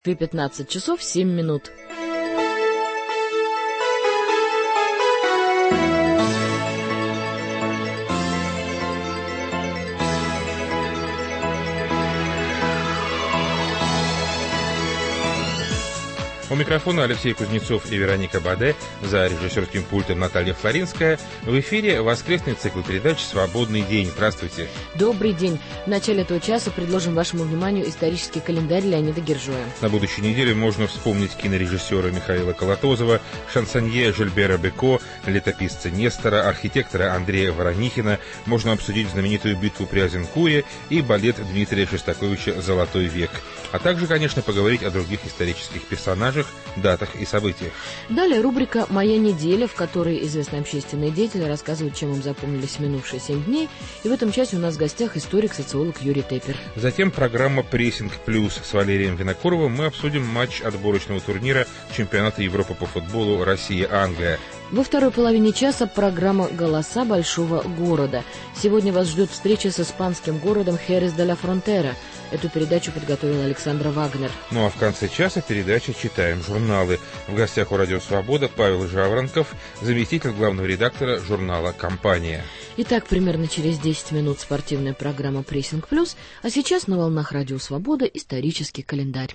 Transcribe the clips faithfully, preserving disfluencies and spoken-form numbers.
пятнадцать часов семь минут. У микрофона Алексей Кузнецов и Вероника Баде, за режиссерским пультом Наталья Флоринская. В эфире воскресный цикл передач «Свободный день». Здравствуйте. Добрый день. В начале этого часа предложим вашему вниманию исторический календарь Леонида Гержоя. На будущей неделе можно вспомнить кинорежиссера Михаила Колотозова, шансонье Жильбера Беко, летописца Нестора, архитектора Андрея Воронихина. Можно обсудить знаменитую битву при Азенкуре и балет Дмитрия Шостаковича «Золотой век». А также, конечно, поговорить о других исторических персонажах, датах и событиях. Далее рубрика «Моя неделя», в которой известные общественные деятели рассказывают, чем им запомнились минувшие семь дней. И в этом часе у нас в гостях историк-социолог Юрий Теппер. Затем программа «Прессинг плюс» с Валерием Винокуровым. Мы обсудим матч отборочного турнира чемпионата Европы по футболу Россия-Англия. Во второй половине часа программа «Голоса большого города». Сегодня вас ждет встреча с испанским городом Херес де ла Фронтера. Эту передачу подготовил Александр Вагнер. Ну а в конце часа передача «Читаем журналы». В гостях у «Радио Свобода» Павел Жаворонков, заместитель главного редактора журнала «Компания». Итак, примерно через десять минут спортивная программа «Прессинг плюс», а сейчас на волнах «Радио Свобода» исторический календарь.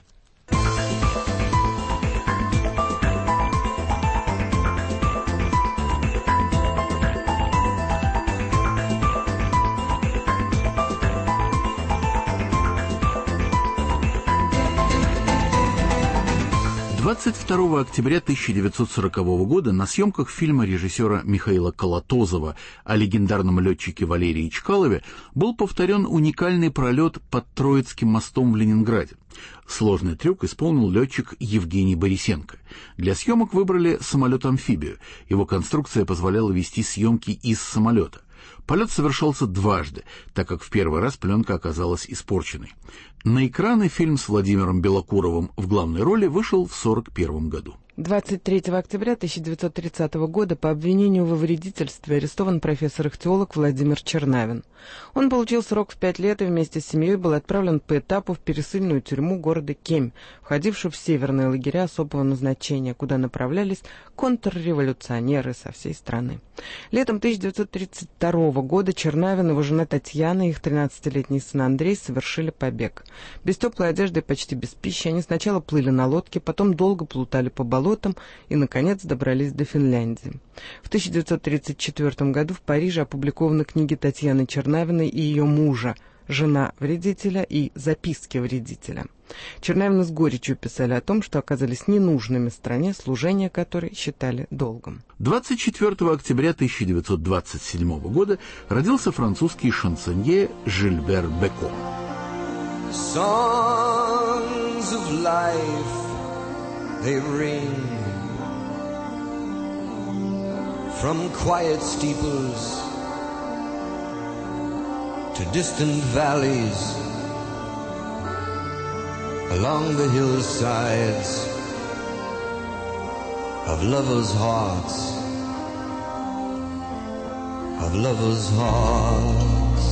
двадцать второго октября тысяча девятьсот сорокового года на съемках фильма режиссера Михаила Колотозова о легендарном летчике Валерии Чкалове был повторен уникальный пролет под Троицким мостом в Ленинграде. Сложный трюк исполнил летчик Евгений Борисенко. Для съемок выбрали самолет-амфибию. Его конструкция позволяла вести съемки из самолета. Полет совершался дважды, так как в первый раз пленка оказалась испорченной. На экраны фильм с Владимиром Белокуровым в главной роли вышел в сорок первом году. двадцать третьего октября тысяча девятьсот тридцатого года по обвинению во вредительстве арестован профессор-ихтиолог Владимир Чернавин. Он получил срок в пять лет и вместе с семьей был отправлен по этапу в пересыльную тюрьму города Кемь, входившую в северные лагеря особого назначения, куда направлялись контрреволюционеры со всей страны. Летом тысяча девятьсот тридцать второго года Чернавин, его жена Татьяна и их тринадцатилетний сын Андрей совершили побег. Без теплой одежды и почти без пищи они сначала плыли на лодке, потом долго плутали по болотам и, наконец, добрались до Финляндии. В тысяча девятьсот тридцать четвёртом году в Париже опубликованы книги Татьяны Чернавиной и ее мужа «Жена вредителя» и «Записки вредителя». Чернавины с горечью писали о том, что оказались ненужными стране, служение которой считали долгом. двадцать четвёртого октября тысяча девятьсот двадцать седьмого года родился французский шансонье Жильбер Беко. Songs of life, they ring from quiet steeples to distant valleys, along the hillsides of lovers' hearts, of lovers' hearts.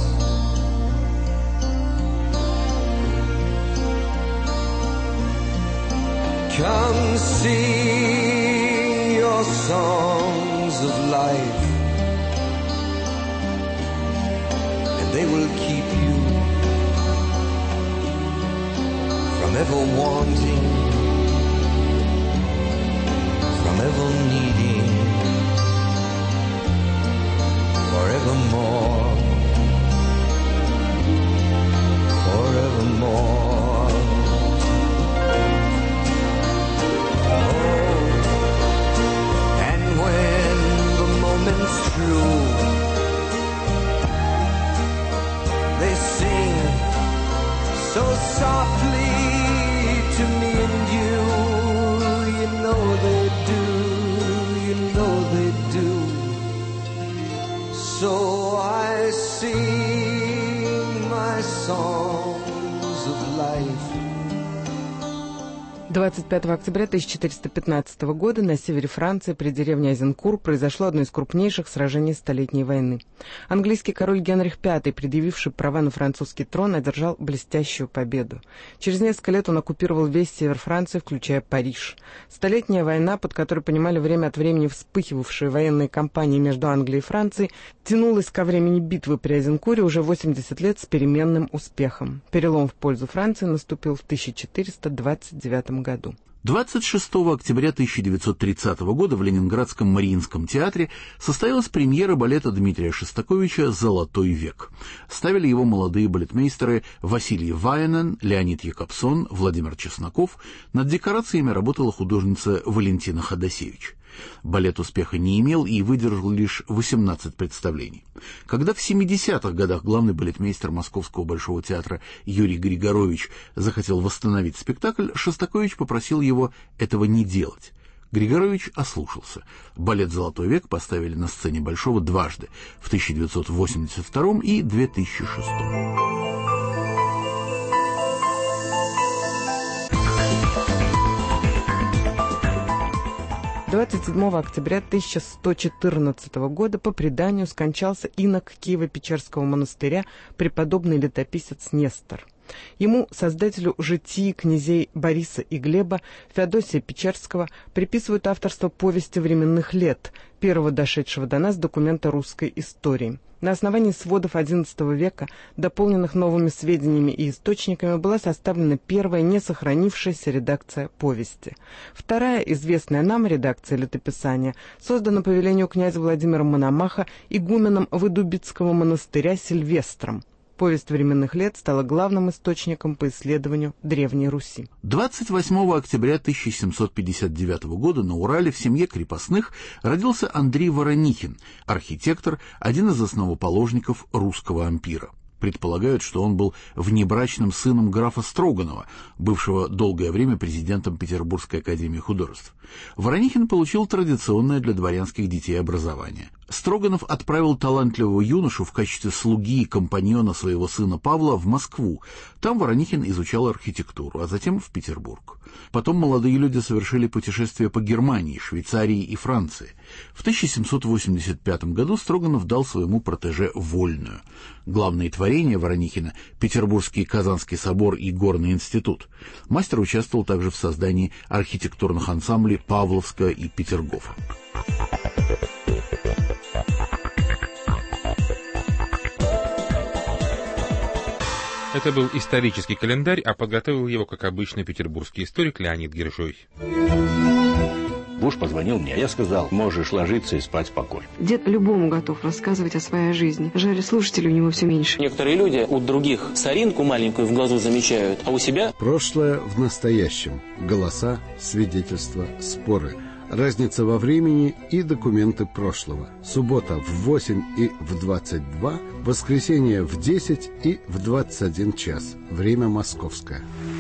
Come sing your songs of life, and they will keep you from ever wanting, from ever needing, forevermore, forevermore. True, they sing so softly to me and you. You know they do, you know they do. So I sing my songs of life. двадцать пятого октября тысяча четыреста пятнадцатого года на севере Франции при деревне Азенкур произошло одно из крупнейших сражений Столетней войны. Английский король Генрих Пятый, предъявивший права на французский трон, одержал блестящую победу. Через несколько лет он оккупировал весь север Франции, включая Париж. Столетняя война, под которой понимали время от времени вспыхивавшие военные кампании между Англией и Францией, тянулась ко времени битвы при Азенкуре уже восемьдесят лет с переменным успехом. Перелом в пользу Франции наступил в тысяча четыреста двадцать девятом году. двадцать шестого октября тысяча девятьсот тридцатого года в Ленинградском Мариинском театре состоялась премьера балета Дмитрия Шостаковича «Золотой век». Ставили его молодые балетмейстеры Василий Вайнен, Леонид Якобсон, Владимир Чесноков. Над декорациями работала художница Валентина Ходосевич. Балет успеха не имел и выдержал лишь восемнадцать представлений. Когда в семидесятых годах главный балетмейстер Московского Большого театра Юрий Григорович захотел восстановить спектакль, Шостакович попросил его этого не делать. Григорович ослушался. Балет «Золотой век» поставили на сцене Большого дважды, в тысяча девятьсот восемьдесят втором и две тысячи шестом. двадцать седьмого октября тысяча сто четырнадцатого года по преданию скончался инок Киево-Печерского монастыря преподобный летописец Нестор. Ему, создателю житий князей Бориса и Глеба, Феодосия Печерского, приписывают авторство повести временных лет, первого дошедшего до нас документа русской истории. На основании сводов одиннадцатого века, дополненных новыми сведениями и источниками, была составлена первая не сохранившаяся редакция повести. Вторая, известная нам редакция летописания, создана по велению князя Владимира Мономаха игуменом Выдубицкого монастыря Сильвестром. Повесть временных лет стала главным источником по исследованию Древней Руси. двадцать восьмого октября тысяча семьсот пятьдесят девятого года на Урале в семье крепостных родился Андрей Воронихин, архитектор, один из основоположников русского ампира. Предполагают, что он был внебрачным сыном графа Строганова, бывшего долгое время президентом Петербургской академии художеств. Воронихин получил традиционное для дворянских детей образование. Строганов отправил талантливого юношу в качестве слуги и компаньона своего сына Павла в Москву. Там Воронихин изучал архитектуру, а затем в Петербург. Потом молодые люди совершили путешествия по Германии, Швейцарии и Франции. В тысяча семьсот восемьдесят пятом году Строганов дал своему протеже вольную. Главные творения Воронихина – Петербургский и Казанский собор и Горный институт. Мастер участвовал также в создании архитектурных ансамблей Павловска и Петергофа. Это был исторический календарь, а подготовил его, как обычно, петербургский историк Леонид Гиржой. Буш позвонил мне, я сказал, можешь ложиться и спать спокойно. Дед любому готов рассказывать о своей жизни. Жаль, слушателей у него все меньше. Некоторые люди у других соринку маленькую в глазу замечают, а у себя... Прошлое в настоящем. Голоса, свидетельства, споры. Разница во времени и документы прошлого. Суббота в восемь и в двадцать два, воскресенье в десять и в двадцать один час. Время московское.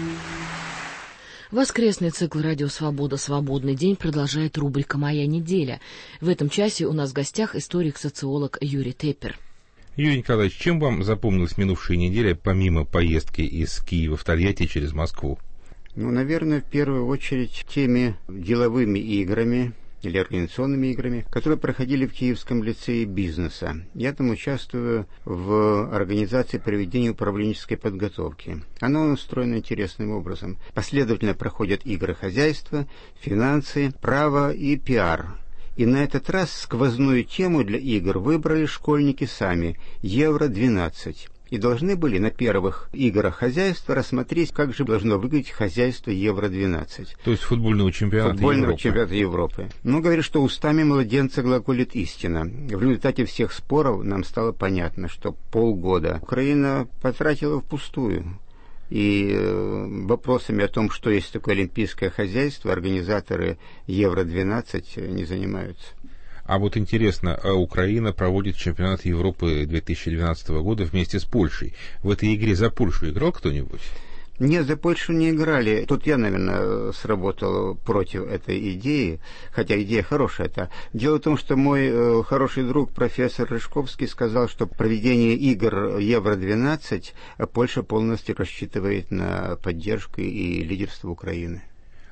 Воскресный цикл «Радио Свобода. Свободный день» продолжает рубрика «Моя неделя». В этом часе у нас в гостях историк-социолог Юрий Теппер. Юрий Николаевич, чем вам запомнилась минувшая неделя, помимо поездки из Киева в Тольятти через Москву? Ну, наверное, в первую очередь теми деловыми играми или организационными играми, которые проходили в Киевском лицее бизнеса. Я там участвую в организации проведения управленческой подготовки. Оно устроено интересным образом. Последовательно проходят игры хозяйства, финансы, право и пиар. И на этот раз сквозную тему для игр выбрали школьники сами – Евро двенадцать. И должны были на первых играх хозяйства рассмотреть, как же должно выглядеть хозяйство Евро двенадцать. То есть футбольного чемпионата футбольного Европы. чемпионата Европы. Ну, говорят, что устами младенца глаголит истина. В результате всех споров нам стало понятно, что полгода Украина потратила впустую. И э, вопросами о том, что есть такое олимпийское хозяйство, организаторы Евро двенадцать не занимаются. А вот интересно, Украина проводит чемпионат Европы две тысячи двенадцатого года вместе с Польшей. В этой игре за Польшу играл кто-нибудь? Нет, за Польшу не играли. Тут я, наверное, сработал против этой идеи, хотя идея хорошая. -то. Дело в том, что мой э, хороший друг, профессор Рыжковский, сказал, что проведение игр Евро двенадцать Польша полностью рассчитывает на поддержку и лидерство Украины.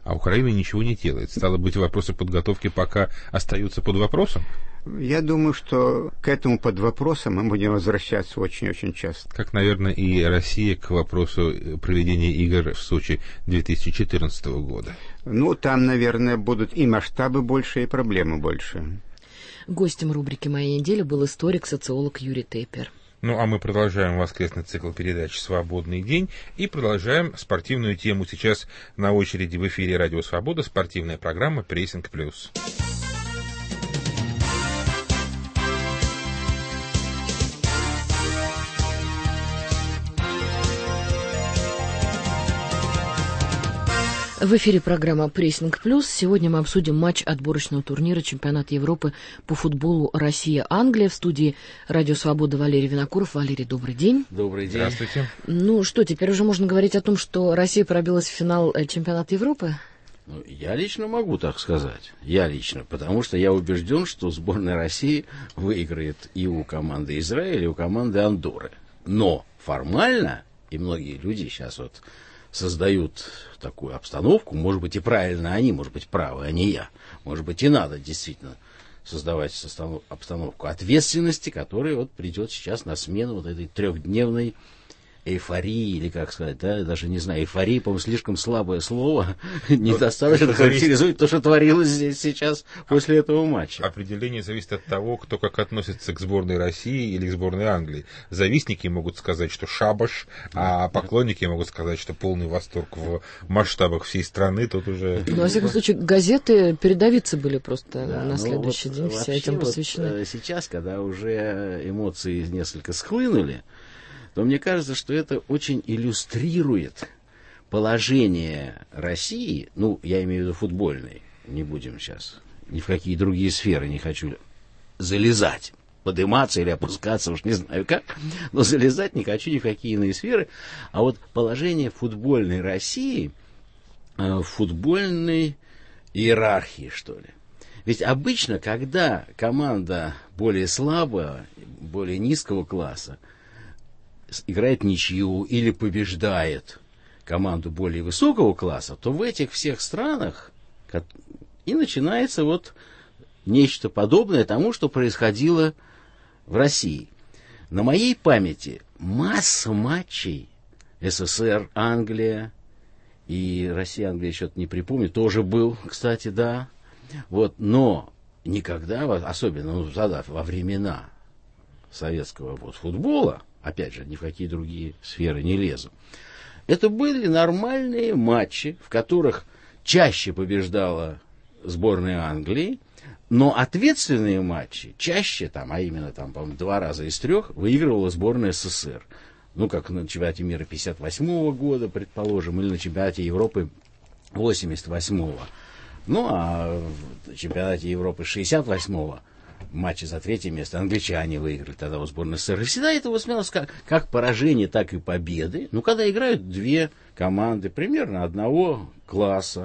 а Украина ничего не делает. Стало быть, вопросы подготовки пока остаются под вопросом? Я думаю, что к этому под вопросом мы будем возвращаться очень-очень часто. Как, наверное, и Россия к вопросу проведения игр в Сочи две тысячи четырнадцатого года. Ну, там, наверное, будут и масштабы больше, и проблемы больше. Гостем рубрики «Моя неделя» был историк-социолог Юрий Теппер. Ну, а мы продолжаем воскресный цикл передач «Свободный день» и продолжаем спортивную тему. Сейчас на очереди в эфире «Радио Свобода» спортивная программа «Прессинг плюс». В эфире программа «Прессинг плюс». Сегодня мы обсудим матч отборочного турнира чемпионата Европы по футболу Россия-Англия. В студии «Радио Свобода» Валерий Винокуров. Валерий, добрый день. Добрый день. Здравствуйте. Ну что, теперь уже можно говорить о том, что Россия пробилась в финал чемпионата Европы? Ну, я лично могу так сказать. Я лично. Потому что я убежден, что сборная России выиграет и у команды Израиля, и у команды Андорры. Но формально, и многие люди сейчас вот создают такую обстановку, может быть, и правильно они, может быть, правы, а не я. Может быть, и надо действительно создавать обстановку ответственности, которая вот придет сейчас на смену вот этой трехдневной эйфории, или как сказать, да, даже не знаю, эйфория, по-моему, слишком слабое слово, недостаточно характеризует то, что творилось здесь сейчас после этого матча. Определение зависит от того, кто как относится к сборной России или к сборной Англии. Завистники могут сказать, что шабаш, а поклонники могут сказать, что полный восторг в масштабах всей страны. Тут уже... Ну, во всяком случае, газеты передовицы были просто да, на следующий вот день все этим посвящены. Вот сейчас, когда уже эмоции несколько схлынули, то мне кажется, что это очень иллюстрирует положение России, ну, я имею в виду футбольной, не будем сейчас, ни в какие другие сферы не хочу залезать, подниматься или опускаться, уж не знаю как, но залезать не хочу ни в какие иные сферы, а вот положение футбольной России в футбольной иерархии, что ли. Ведь обычно, когда команда более слабая, более низкого класса, играет ничью или побеждает команду более высокого класса, то в этих всех странах и начинается вот нечто подобное тому, что происходило в России. На моей памяти масса матчей СССР, Англия и Россия, Англия, что-то не припомню, тоже был, кстати, да. Вот, но никогда, особенно ну, тогда, во времена советского вот, футбола, опять же, ни в какие другие сферы не лезу. Это были нормальные матчи, в которых чаще побеждала сборная Англии, но ответственные матчи чаще, там, а именно там, по-моему, два раза из трех, выигрывала сборная СССР. Ну, как на чемпионате мира пятьдесят восьмого года, предположим, или на чемпионате Европы восемьдесят восьмого. Ну, а в чемпионате Европы шестьдесят восьмого матче за третье место англичане выиграли тогда у сборной СССР. И всегда это воспринималось как, как поражение, так и победы. Ну, когда играют две команды примерно одного класса,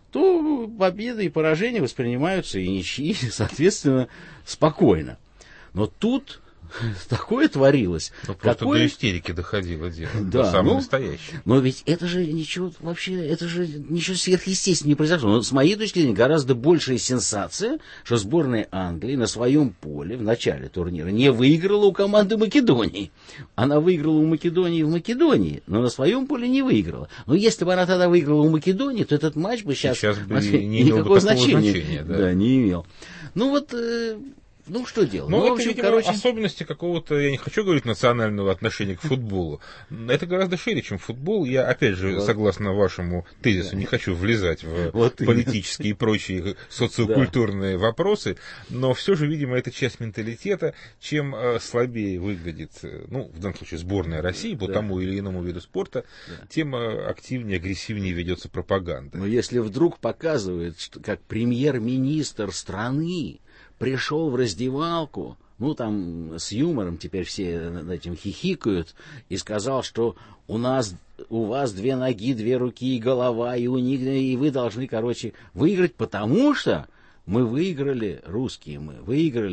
то победы и поражения воспринимаются и ничьи, соответственно, спокойно. Но тут такое творилось. Ну, просто какое... до истерики доходило дело. Да, до самого ну, настоящего. Но ведь это же ничего вообще, это же ничего сверхъестественного не произошло. Но с моей точки зрения гораздо большая сенсация, что сборная Англии на своем поле в начале турнира не выиграла у команды Македонии. Она выиграла у Македонии в Македонии, но на своем поле не выиграла. Но если бы она тогда выиграла у Македонии, то этот матч бы сейчас, сейчас бы не имел никакого бы значения, значения да. Да, не имел. Ну вот... Ну, что делать? Ну, ну, это, в общем, видимо, короче... особенности какого-то, я не хочу говорить, национального отношения к футболу. Это гораздо шире, чем футбол. Я, опять же, вот. согласно вашему тезису, не хочу влезать в вот политические и прочие социокультурные да. вопросы, но все же, видимо, это часть менталитета. Чем слабее выглядит, ну, в данном случае, сборная России по да. тому или иному виду спорта, да. тем активнее, агрессивнее ведется пропаганда. Но если вдруг показывают, что как премьер-министр страны пришел в раздевалку, ну, там, с юмором теперь все над этим хихикают, и сказал, что у нас, у вас две ноги, две руки и голова, и у них, и вы должны, короче, выиграть, потому что мы выиграли, русские мы, выиграли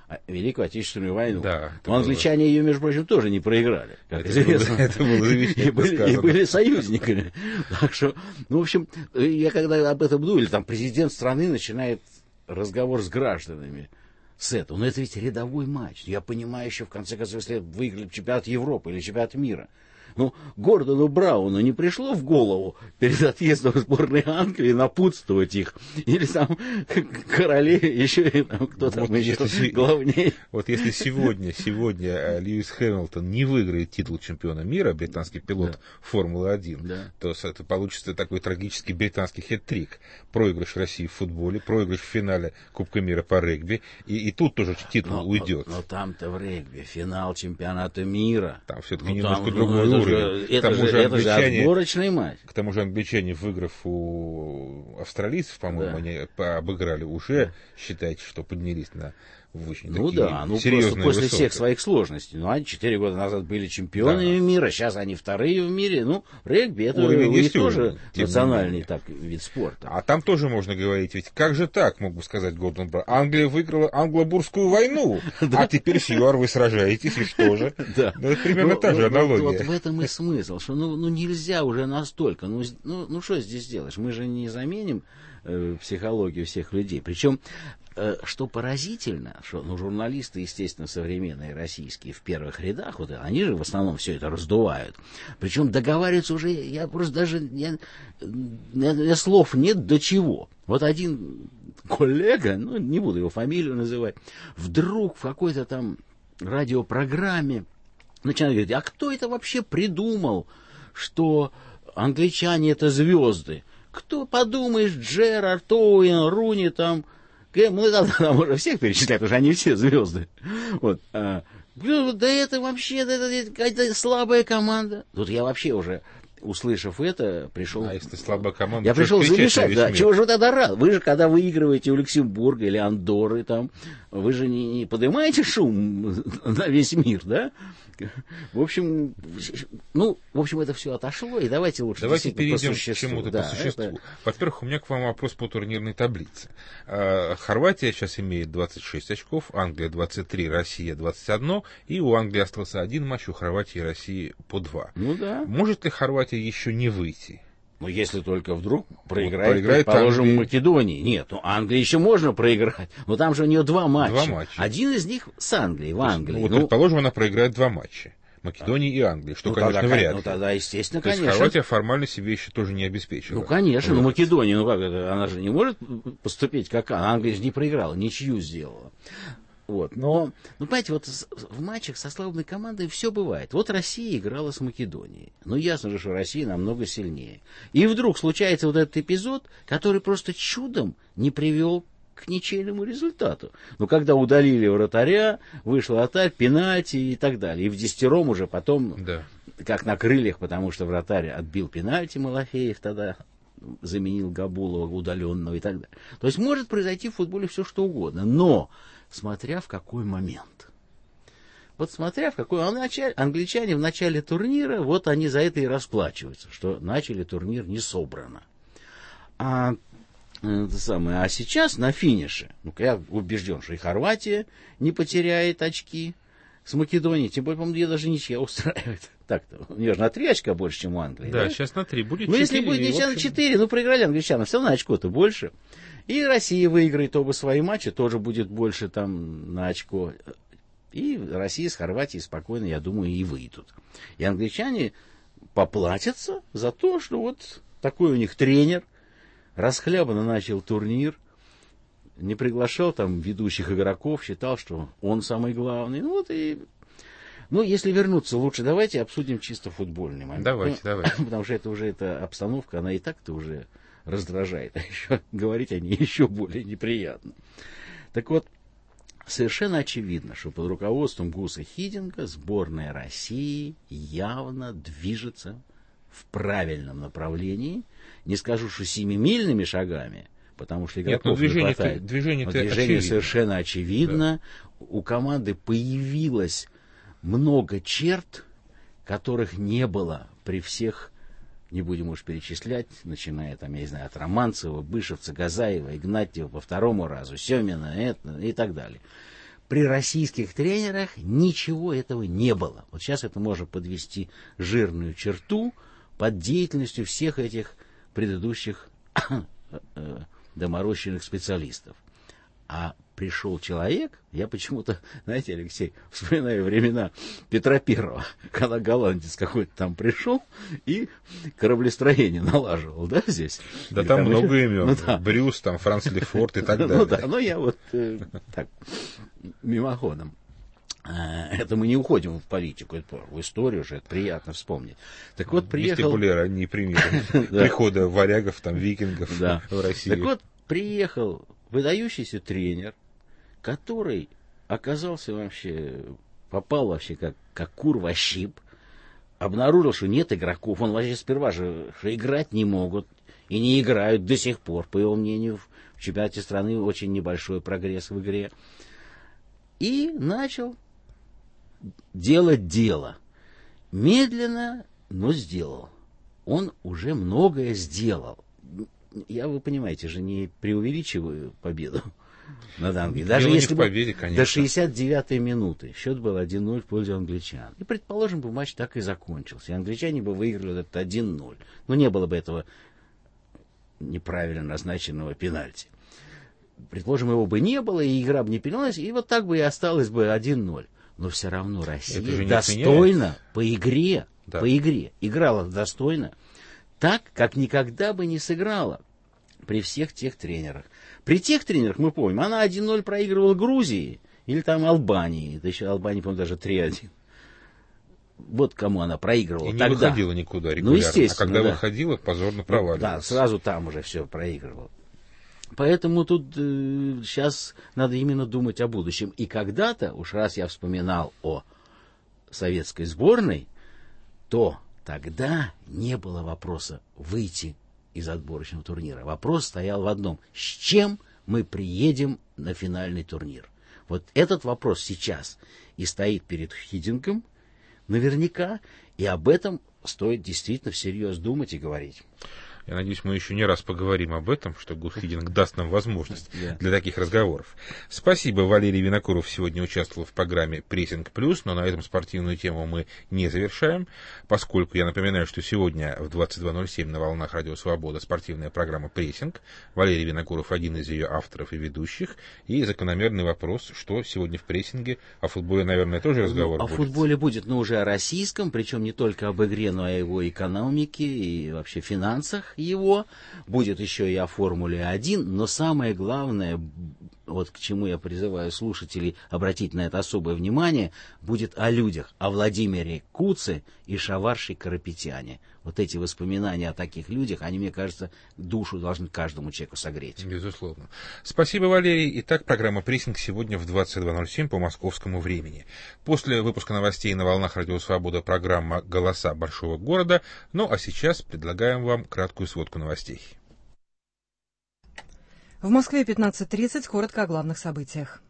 Великую Отечественную войну. Да, но англичане было... ее, между прочим, тоже не проиграли, как это известно. Было, это было и, были, и были союзниками. Так что, ну, в общем, я когда об этом думаю, или там президент страны начинает разговор с гражданами с этого. Но это ведь рядовой матч. Я понимаю еще, в конце концов, если выиграли чемпионат Европы или чемпионат мира. Ну, Гордону Брауну не пришло в голову перед отъездом в сборной Англии напутствовать их? Или там короле еще и там, кто там вот еще если, главнее? Вот если сегодня, сегодня Льюис Хэмилтон не выиграет титул чемпиона мира, британский пилот да. Формулы один, да. то это получится такой трагический британский хет-трик. Проигрыш России в футболе, проигрыш в финале Кубка мира по регби, и, и тут тоже титул но, уйдет. Но, но там-то в регби финал чемпионата мира. Там все-таки ну, немножко там, другой ну, уровень. Это, же, же, это же отборочный матч. К тому же англичане, выиграв у австралийцев, по-моему, да. они обыграли уже, да. считайте, что поднялись на очень ну такие да, ну серьезные просто после высоты. всех своих сложностей. Ну, они четыре года назад были чемпионами да. мира, сейчас они вторые в мире. Ну, регби это уровень у них тоже национальный так, вид спорта. А там тоже можно говорить, ведь как же так, мог бы сказать Гордон Браун. Англия выиграла англо-бурскую войну, а теперь с ЮАР вы сражаетесь, и что же? Да. Ну, это примерно та же аналогия. Вот в этом и смысл, что ну нельзя уже настолько. Ну, ну что здесь делаешь? Мы же не заменим психологию всех людей. Причем, что поразительно, что ну, журналисты, естественно, современные российские в первых рядах, вот, они же в основном все это раздувают. Причем договариваются уже, я просто даже, я, я, слов нет до чего. Вот один коллега, ну, не буду его фамилию называть, вдруг в какой-то там радиопрограмме начинает говорить, а кто это вообще придумал, что англичане это звезды? Кто, подумаешь, Джерард, Оуэн, Руни, там, мы там, там уже всех перечисляем, потому что они все звезды. Вот. А, да это вообще, да, это какая-то слабая команда. Тут я вообще уже, услышав это, пришел... А если слабая команда, я пришел замешать, да, чего же вы тогда рад? Вы же, когда выигрываете у Люксембурга или Андорры, там, вы же не, не поднимаете шум на весь мир, да? В общем, ну, в общем, это все отошло, и давайте лучше давайте перейдем по к чему-то да, по существу. Это... Во-первых, у меня к вам вопрос по турнирной таблице. Хорватия сейчас имеет двадцать шесть очков, Англия двадцать три, Россия двадцать один, и у Англии остался один матч, у Хорватии и России по два. Ну да. Может ли Хорватия еще не выйти? Ну, если только вдруг проиграет, проиграет предположим, Англии. Македонии. Нет, ну, Англии еще можно проиграть, но там же у нее два матча. Два матча. Один из них с Англией, в Англии. Ну, вот, ну, предположим, она проиграет два матча. Македонии и Англии, что, ну, конечно, тогда, вряд ли. Ну, тогда, естественно, То конечно. есть Хорватия формально себе еще тоже не обеспечила. Ну, конечно, но Македония, ну как это, она же не может поступить как она. Англия же не проиграла, ничью сделала. Вот, но, ну, понимаете, вот в матчах со слабой командой все бывает. Вот Россия играла с Македонией. Ну, ясно же, что Россия намного сильнее. И вдруг случается вот этот эпизод, который просто чудом не привел к ничейному результату. Ну, когда удалили вратаря, вышел вратарь, пенальти и так далее. И в десятером уже потом, да. как на крыльях, потому что вратарь отбил пенальти, Малафеев тогда заменил Габулова удаленного и так далее. То есть может произойти в футболе все что угодно. Но смотря в какой момент. Вот смотря в какой... А начале, англичане в начале турнира, вот они за это и расплачиваются, что начали турнир не собрано. А, это самое, а сейчас на финише, ну я убежден, что и Хорватия не потеряет очки с Македонией, тем более, по-моему, ее даже ничья устраивает. Так-то, у нее же на три очка больше, чем у Англии. Да, да? сейчас на три будет четыре. Ну, если будет ничья на четыре, ну, проиграли англичанам, все равно очко-то больше. И Россия выиграет оба свои матчи, тоже будет больше там на очко. И Россия с Хорватией спокойно, я думаю, и выйдут. И англичане поплатятся за то, что вот такой у них тренер, расхлябанно начал турнир, не приглашал там ведущих игроков, считал, что он самый главный. Ну вот и... Ну, если вернуться лучше, давайте обсудим чисто футбольный момент. Давайте, ну, давайте. Потому что это уже эта обстановка, она и так-то уже раздражает. А еще говорить о ней еще более неприятно. Так вот, совершенно очевидно, что под руководством Гуса Хидинга сборная России явно движется в правильном направлении. Не скажу, что семимильными шагами, потому что игроков Нет, ну, не хватает. Движение, но движение очевидно. совершенно очевидно. Да. У команды появилось много черт, которых не было при всех, не будем уж перечислять, начиная там, я не знаю, от Романцева, Бышевца, Газаева, Игнатьева по второму разу, Семина это, и так далее. При российских тренерах ничего этого не было. Вот сейчас это можно подвести жирную черту под деятельностью всех этих предыдущих доморощенных специалистов. А пришел человек, я почему-то, знаете, Алексей, вспоминаю времена Петра Первого, когда голландец какой-то там пришел и кораблестроение налаживал, да, здесь? Да, Или там много еще... имен. Ну, да. Брюс, там Франц Лефорт и так далее. Ну да, но я вот э, так, мимоходом. Это мы не уходим в политику, это в историю же, это приятно вспомнить. Так вот, приехал... Есть более ранние примеры прихода варягов, там, викингов в Россию. Так вот, приехал выдающийся тренер, который оказался вообще, попал вообще как, как кур во щип, обнаружил, что нет игроков, он вообще сперва же что играть не могут, и не играют до сих пор, по его мнению, в чемпионате страны очень небольшой прогресс в игре. И начал делать дело. Медленно, но сделал. Он уже многое сделал. Я, вы понимаете же, не преувеличиваю победу над Англией. Даже если бы победе, до шестьдесят девятой минуты счет был один ноль в пользу англичан. И, предположим, бы матч так и закончился. И англичане бы выиграли этот один ноль. Но не было бы этого неправильно назначенного пенальти. Предположим, его бы не было, и игра бы не перелилась, и вот так бы и осталось бы один ноль. Но все равно Россия достойно по игре, да. по игре играла достойно, так, как никогда бы не сыграла при всех тех тренерах. При тех тренерах, мы помним, она один ноль проигрывала Грузии или там Албании. Да еще Албания, по-моему, даже три один. Вот кому она проигрывала. И не тогда. выходила никуда регулярно. Ну, естественно, а когда да. выходила, позорно проваливалась. Да, сразу там уже все проигрывала. Поэтому тут э, сейчас надо именно думать о будущем. И когда-то, уж раз я вспоминал о советской сборной, то тогда не было вопроса выйти из отборочного турнира. Вопрос стоял в одном. С чем мы приедем на финальный турнир? Вот этот вопрос сейчас и стоит перед Хидингом наверняка, и об этом стоит действительно всерьез думать и говорить. Я надеюсь, мы еще не раз поговорим об этом, что Гус Хидинг даст нам возможность для таких разговоров. Спасибо, Валерий Винокуров сегодня участвовал в программе «Прессинг плюс», но на этом спортивную тему мы не завершаем, поскольку я напоминаю, что сегодня в двадцать два ноль семь на волнах Радио Свобода спортивная программа «Прессинг». Валерий Винокуров один из ее авторов и ведущих. И закономерный вопрос, что сегодня в прессинге, о футболе, наверное, тоже разговор ну, будет. О футболе будет, но уже о российском, причем не только об игре, но и о его экономике и вообще финансах его, будет еще и о Формуле один, но самое главное, вот к чему я призываю слушателей обратить на это особое внимание, будет о людях, о Владимире Куце и Шаварше Карапетяне. Вот эти воспоминания о таких людях, они, мне кажется, душу должны каждому человеку согреть. Безусловно. Спасибо, Валерий. Итак, программа «Прессинг» сегодня в двадцать два ноль семь по московскому времени. После выпуска новостей на волнах Радио Свобода программа «Голоса большого города». Ну, а сейчас предлагаем вам краткую сводку новостей. В Москве пятнадцать тридцать. Коротко о главных событиях.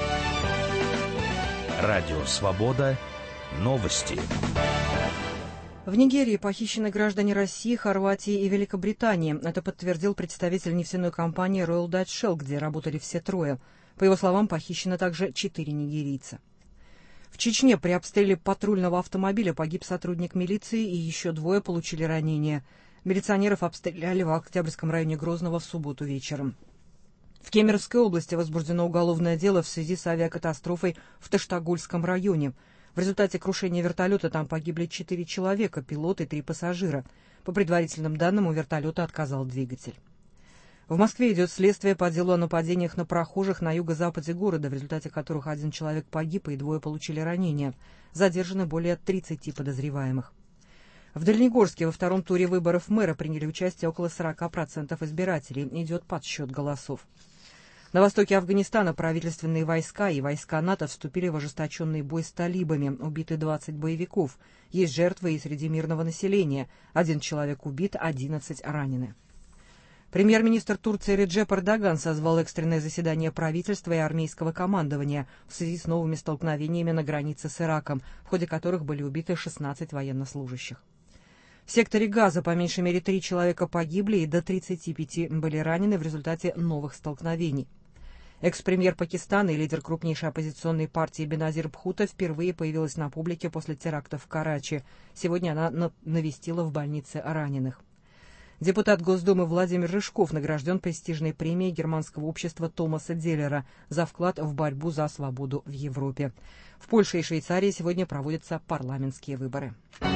Радио Свобода. Новости. В Нигерии похищены граждане России, Хорватии и Великобритании. Это подтвердил представитель нефтяной компании Royal Dutch Shell, где работали все трое. По его словам, похищено также четыре нигерийца. В Чечне при обстреле патрульного автомобиля погиб сотрудник милиции и еще двое получили ранения. Милиционеров обстреляли в Октябрьском районе Грозного в субботу вечером. В Кемеровской области возбуждено уголовное дело в связи с авиакатастрофой в Таштагульском районе. В результате крушения вертолета там погибли четыре человека, пилот и три пассажира. По предварительным данным, у вертолета отказал двигатель. В Москве идет следствие по делу о нападениях на прохожих на юго-западе города, в результате которых один человек погиб и двое получили ранения. Задержаны более тридцати подозреваемых. В Дальнегорске во втором туре выборов мэра приняли участие около сорока процентов избирателей. Идет подсчет голосов. На востоке Афганистана правительственные войска и войска НАТО вступили в ожесточенный бой с талибами. Убиты двадцать боевиков. Есть жертвы и среди мирного населения. Один человек убит, одиннадцать ранены. Премьер-министр Турции Реджеп Эрдоган созвал экстренное заседание правительства и армейского командования в связи с новыми столкновениями на границе с Ираком, в ходе которых были убиты шестнадцать военнослужащих. В секторе Газа по меньшей мере три человека погибли и до тридцати пяти были ранены в результате новых столкновений. Экс-премьер Пакистана и лидер крупнейшей оппозиционной партии Беназир Бхутто впервые появилась на публике после терактов в Карачи. Сегодня она навестила в больнице раненых. Депутат Госдумы Владимир Рыжков награжден престижной премией германского общества Томаса Деллера за вклад в борьбу за свободу в Европе. В Польше и Швейцарии сегодня проводятся парламентские выборы.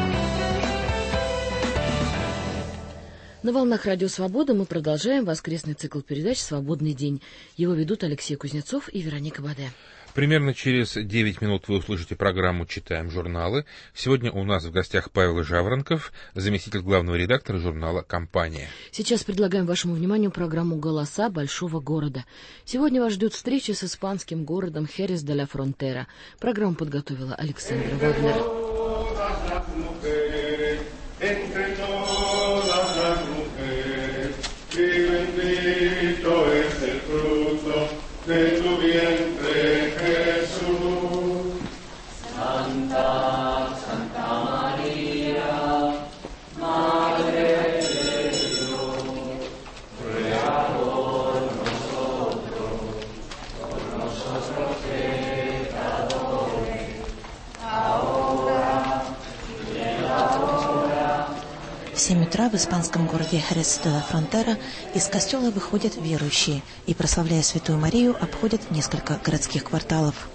На волнах Радио Свобода мы продолжаем воскресный цикл передач «Свободный день». Его ведут Алексей Кузнецов и Вероника Баде. Примерно через девять минут вы услышите программу «Читаем журналы». Сегодня у нас в гостях Павел Жаворонков, заместитель главного редактора журнала «Компания». Сейчас предлагаем вашему вниманию программу «Голоса большого города». Сегодня вас ждет встреча с испанским городом Херес де ла Фронтера. Программу подготовила Александра Вагнер. De tu vientre, Jesús. Santa, Santa María, Madre de Dios, ruega por nosotros, por nosotros pecadores, ahora y en la hora. В семь утра в испанском городе Херес де ла Фронтера из костела выходят верующие и, прославляя Святую Марию, обходят несколько городских кварталов.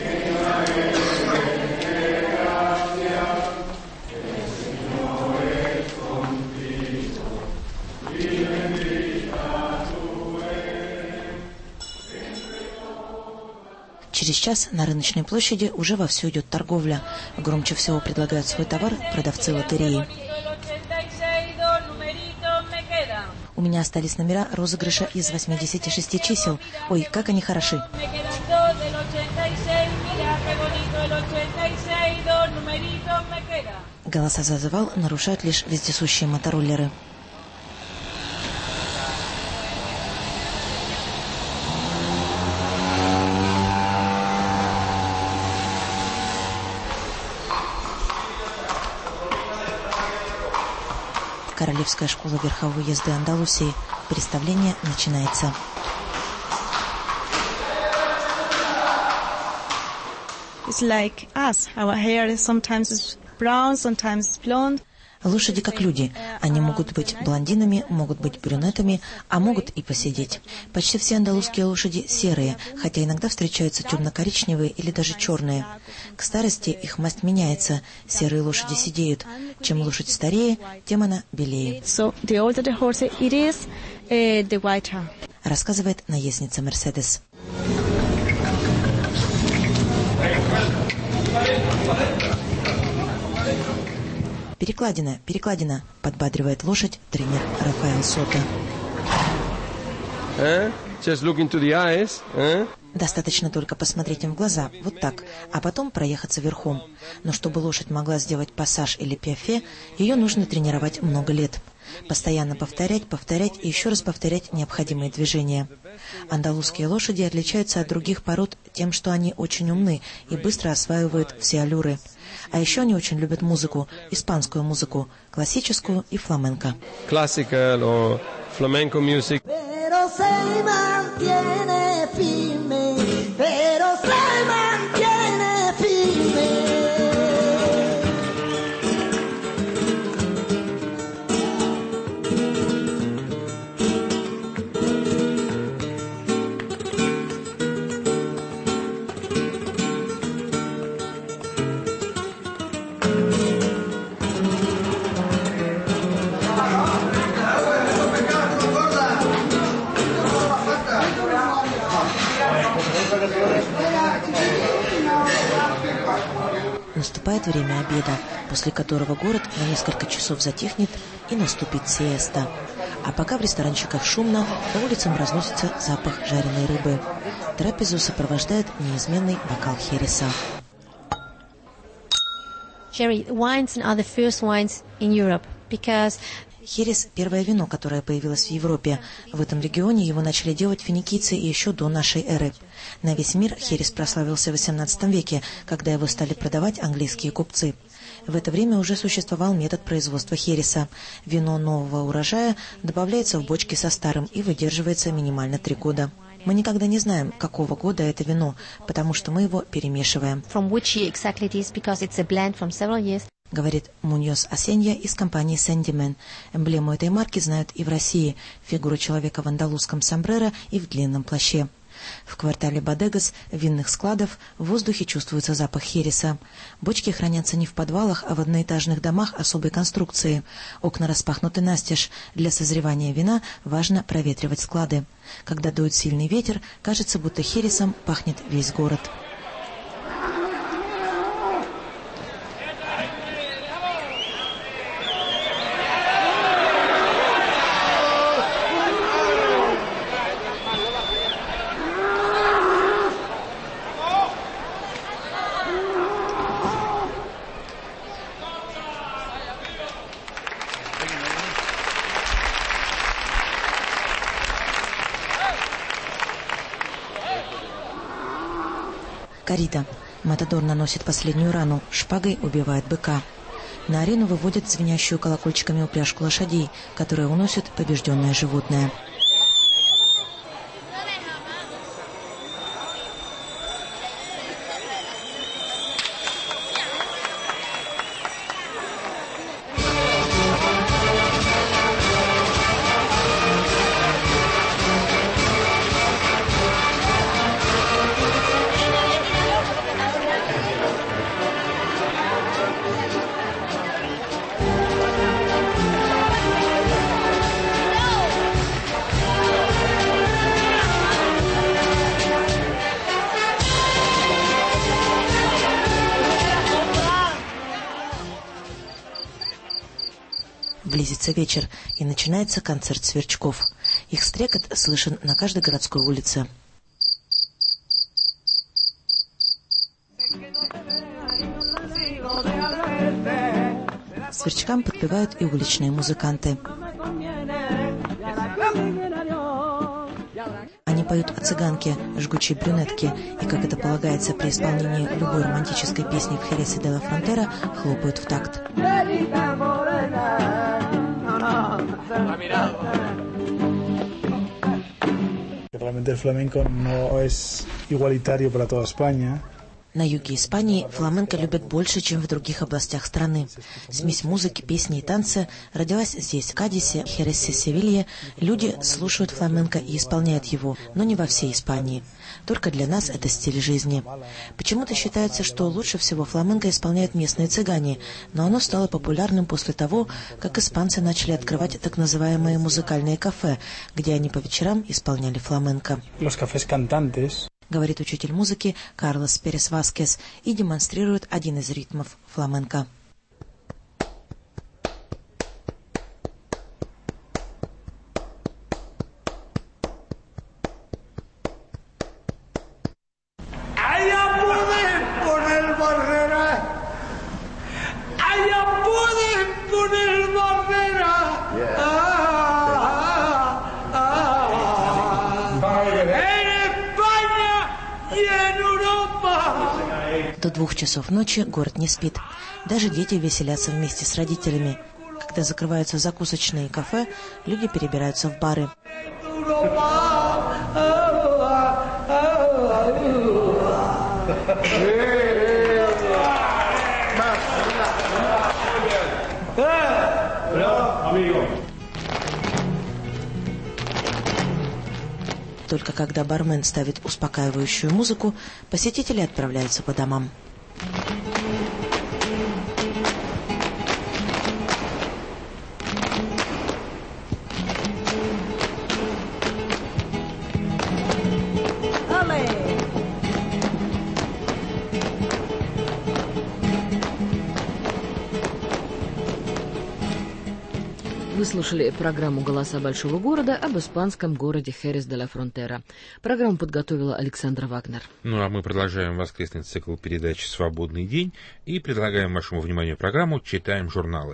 Через час на рыночной площади уже вовсю идет торговля. Громче всего предлагают свой товар продавцы лотереи. У меня остались номера розыгрыша из восьмидесяти шести чисел. Ой, как они хороши. Голоса зазывал нарушают лишь вездесущие мотороллеры. Королевская школа верховой езды Андалусии. Представление начинается. It's like us. Our hair sometimes is brown, sometimes blonde. Лошади как люди. Они могут быть блондинами, могут быть брюнетами, а могут и посидеть. Почти все андалузские лошади серые, хотя иногда встречаются темно-коричневые или даже черные. К старости их масть меняется. Серые лошади сидеют. Чем лошадь старее, тем она белее. So the older the horse it is, uh, the whiter. Рассказывает наездница Мерседес. Перекладина, перекладина, подбадривает лошадь тренер Рафаэл Сота. Eh? Just look into the eyes. Eh? Достаточно только посмотреть им в глаза, вот так, а потом проехаться верхом. Но чтобы лошадь могла сделать пассаж или пиафе, ее нужно тренировать много лет. Постоянно повторять, повторять и еще раз повторять необходимые движения. Андалузские лошади отличаются от других пород тем, что они очень умны и быстро осваивают все аллюры. А еще они очень любят музыку, испанскую музыку, классическую и фламенко. Classical or flamenco music. Pero se mantiene firme, pero se mantiene firme. Наступает время обеда, после которого город на несколько часов затихнет и наступит сиеста. А пока в ресторанчиках шумно, по улицам разносится запах жареной рыбы. Трапезу сопровождает неизменный бокал хереса. Sherry wines are the first wines in Europe because Херес – первое вино, которое появилось в Европе. В этом регионе его начали делать финикийцы еще до нашей эры. На весь мир херес прославился в восемнадцатом веке, когда его стали продавать английские купцы. В это время уже существовал метод производства хереса. Вино нового урожая добавляется в бочки со старым и выдерживается минимально три года. Мы никогда не знаем, какого года это вино, потому что мы его перемешиваем. From which year exactly it is, because it's a blend from several years. Говорит Муньос Асенья из компании Sandman. Эмблему этой марки знают и в России. Фигуру человека в андалузском сомбреро и в длинном плаще. В квартале Бодегас винных складов в воздухе чувствуется запах хереса. Бочки хранятся не в подвалах, а в одноэтажных домах особой конструкции. Окна распахнуты настежь. Для созревания вина важно проветривать склады. Когда дует сильный ветер, кажется, будто хересом пахнет весь город. Корида. Матадор наносит последнюю рану, шпагой убивает быка. На арену выводят звенящую колокольчиками упряжку лошадей, которые уносят побежденное животное. Близится вечер, и начинается концерт сверчков. Их стрекот слышен на каждой городской улице. Сверчкам подпевают и уличные музыканты. Они поют о цыганке, жгучей брюнетке, и, как это полагается при исполнении любой романтической песни в Хересе де ла Фронтера, хлопают в такт. Realmente el flamenco no es igualitario para toda España. На юге Испании фламенко любят больше, чем в других областях страны. Смесь музыки, песни и танца родилась здесь, в Кадисе, Хересе, Севилье. Люди слушают фламенко и исполняют его, но не во всей Испании. Только для нас это стиль жизни. Почему-то считается, что лучше всего фламенко исполняют местные цыгане, но оно стало популярным после того, как испанцы начали открывать так называемые музыкальные кафе, где они по вечерам исполняли фламенко. Los cafés cantantes. Говорит учитель музыки Карлос Перес Васкес и демонстрирует один из ритмов фламенко. До двух часов ночи город не спит. Даже дети веселятся вместе с родителями. Когда закрываются закусочные и кафе, люди перебираются в бары. Только когда бармен ставит успокаивающую музыку, посетители отправляются по домам. Вы слушали программу «Голоса большого города» об испанском городе Херес де ла Фронтера. Программу подготовила Александра Вагнер. Ну а мы продолжаем воскресный цикл передач «Свободный день» и предлагаем вашему вниманию программу «Читаем журналы».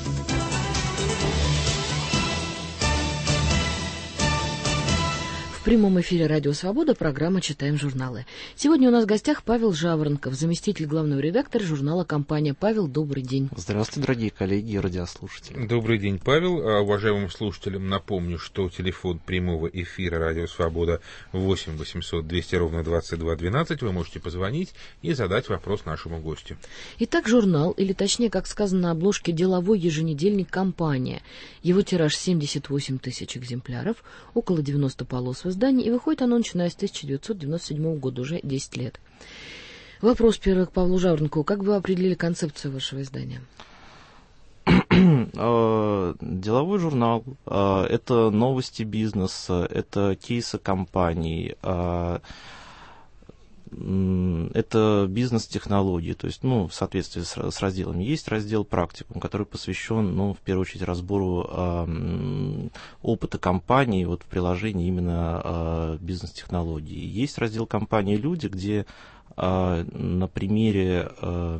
В прямом эфире «Радио Свобода» программа «Читаем журналы». Сегодня у нас в гостях Павел Жаворонков, заместитель главного редактора журнала «Компания». Павел, добрый день. Здравствуйте, дорогие коллеги и радиослушатели. Добрый день, Павел. Уважаемым слушателям напомню, что телефон прямого эфира «Радио Свобода» восемь восемьсот двести ровно двадцать два двенадцать. Вы можете позвонить и задать вопрос нашему гостю. Итак, журнал, или точнее, как сказано на обложке, деловой еженедельник «Компания». Его тираж семьдесят восемь тысяч экземпляров, около девяносто полос в издании, и выходит оно начиная с тысяча девятьсот девяносто седьмого года, уже десять лет. Вопрос первый к Павлу Жаворонкову. Как вы определили концепцию вашего издания? Деловой журнал – это новости бизнеса, это кейсы компаний, это бизнес-технологии, то есть, ну, в соответствии с, с разделами. Есть раздел «Практикум», который посвящен, ну, в первую очередь, разбору э, опыта компании вот, в приложении именно э, бизнес-технологий. Есть раздел «Компании. Люди», где э, на примере э,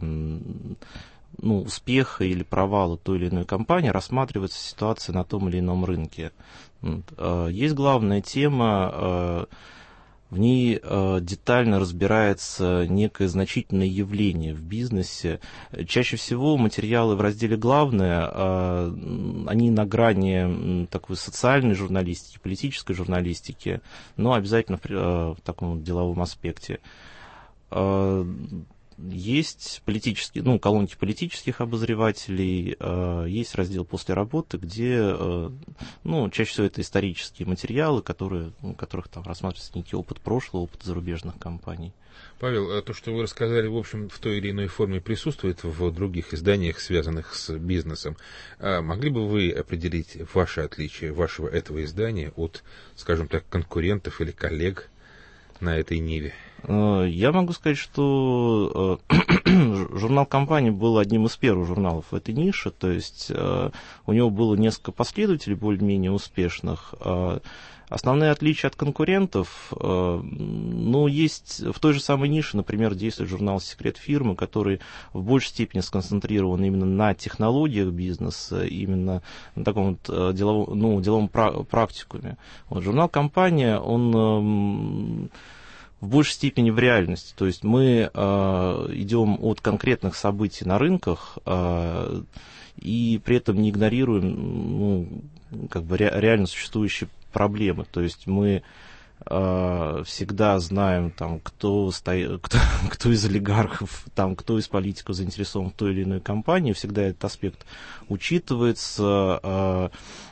ну, успеха или провала той или иной компании рассматривается ситуация на том или ином рынке. Вот. Э, есть главная тема, э, в ней э, детально разбирается некое значительное явление в бизнесе. Чаще всего материалы в разделе «Главное», э, они на грани такой социальной журналистики, политической журналистики, но обязательно в, э, в таком деловом аспекте. Э, Есть политические, ну, колонки политических обозревателей, э, есть раздел «После работы», где, э, ну, чаще всего это исторические материалы, которые, в которых там рассматривается некий опыт прошлого, опыт зарубежных компаний. Павел, то, что вы рассказали, в общем, в той или иной форме присутствует в других изданиях, связанных с бизнесом. А могли бы вы определить ваше отличие вашего этого издания от, скажем так, конкурентов или коллег на этой ниве? Я могу сказать, что журнал «Компания» был одним из первых журналов в этой нише, то есть у него было несколько последователей более-менее успешных. Основные отличия от конкурентов, ну, есть в той же самой нише, например, действует журнал «Секрет фирмы», который в большей степени сконцентрирован именно на технологиях бизнеса, именно на таком вот деловом, ну, деловом практикуме. Вот, журнал «Компания», он в большей степени в реальности. То есть мы э, идем от конкретных событий на рынках э, и при этом не игнорируем, ну, как бы ре, реально существующие проблемы. То есть мы э, всегда знаем, там, кто, стоит, кто, кто из олигархов, там, кто из политиков заинтересован в той или иной компании. Всегда этот аспект учитывается. Э,